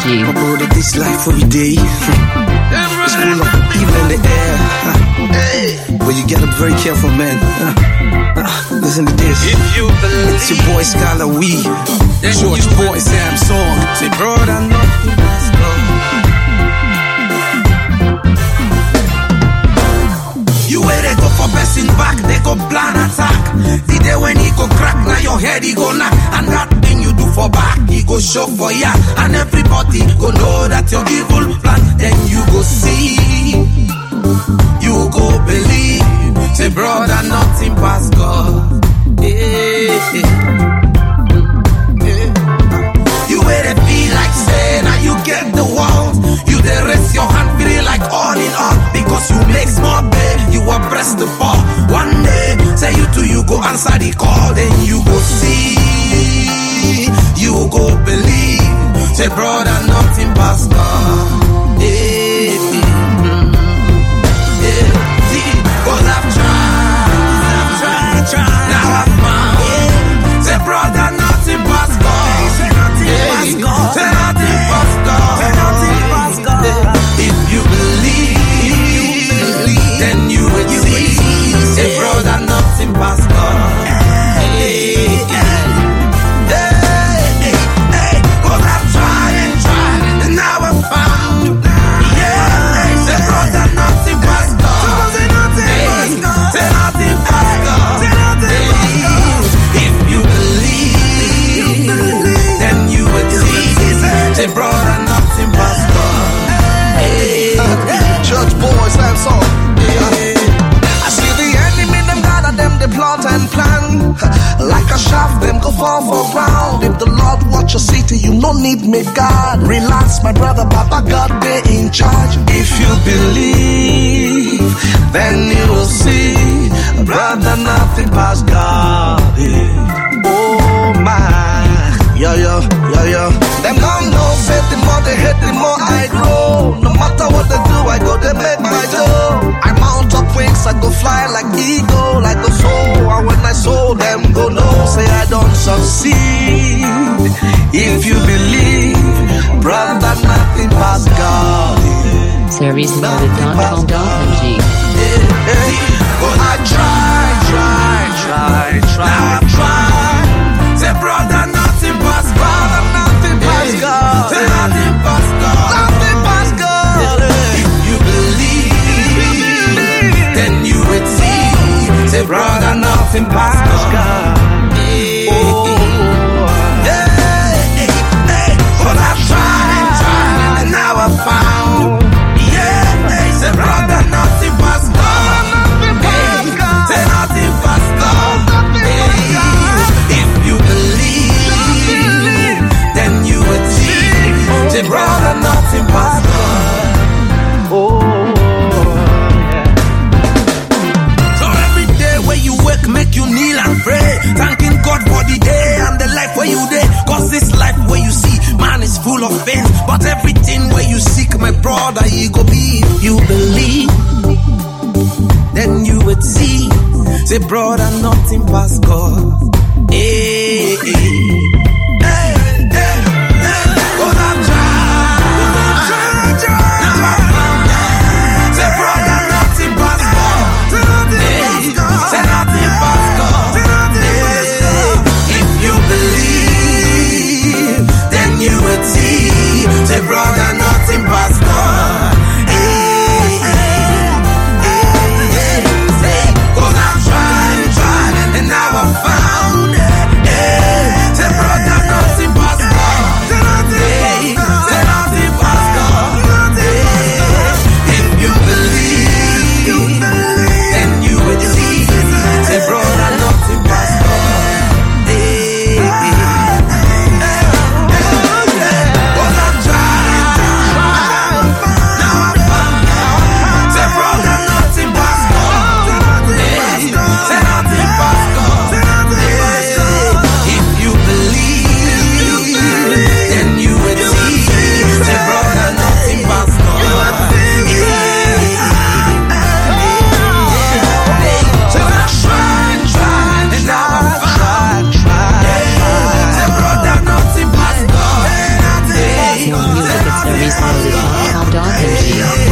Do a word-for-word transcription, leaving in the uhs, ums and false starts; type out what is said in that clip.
G. My brother, this life every day is full of evil in the air. But you gotta be very careful, man. Listen to this. It's your boy Skylar Wee, George Boy Sam Song. Say, brother, nothing must go. You where they go for passing back, they go plan attack. The day when he go crack, now your head he go knock. And that thing you do for back, he go show for ya. And everybody go know that your evil plan. Then you go see, you go believe. Say brother, nothing past God. Yeah, yeah. You where they feel like say, now you get the world. You they raise your hand, feel like all in all. Because you make small pay, you are pressed the ball. One day, say you too, you go answer the call. Then you go see, you go believe. Say brother, nothing past God. Yeah, yeah. See, cause I've tried, I've tried, tried. Now I've found, yeah. Say brother, nothing past God. Say nothing past God. Say nothing past God. Say nothing past God. If you believe, then you will see. Say brother, nothing past God. Hey, hey, hey, hey. Cause I've tried and tried, and now I've found. Yeah, say brother, nothing past God. Say nothing past God. Say nothing past God. Say nothing past God. If you believe, then you will see. Say brother, nothing past God. Hey, Church boys, that's all. I see the enemy, them gather them, they plot and plan. Like a shaft, them go fall for ground. If the Lord watch your city, you no need me, God. Relax, my brother, Papa God, they in charge. If you believe, then you will see. Brother, nothing past God. Oh my, yeah, yeah, yeah, yeah. Them don't know, say the more they hate, the more I grow. No matter what they do, I go, they make my dough. I mount up wings, I go fly like eagle, like a soul. And when I sow them, go know, say I don't succeed. If you believe, brother, nothing past God. Series loaded dot com dot M G. But I try, try, try, try. Now I try. Say brother, nothing past God. Nothing past God. Say nothing past God. Nothing past God. If you believe, then you will see. Say brother, nothing past God. Oh, yeah, hey, hey. But I've tried, tried, and now I found. Yeah, hey, say brother, nothing past God. Nothing past God. Say nothing past God. If you believe, then you will see. Say brother, nothing past God. Oh, yeah. So every day when you wake, make you kneel and pray, thanking God for the day and the life where you day. Cause this life where you see, man is full of pains. But everything where you seek, my brother, he go be. If you believe, then you would see. Say brother, nothing past God. Hey, hey, hey, hey, hey. Cause I've tried, I've tried, tried. Now I found out. Say brother, nothing past God. Hey, say nothing past God. Hey, if you believe, then you will see. Say brother, nothing past God. Hey, hey, hey, hey. Cause I've tried, tried, and now I found it. servicemoded dot com dot m g.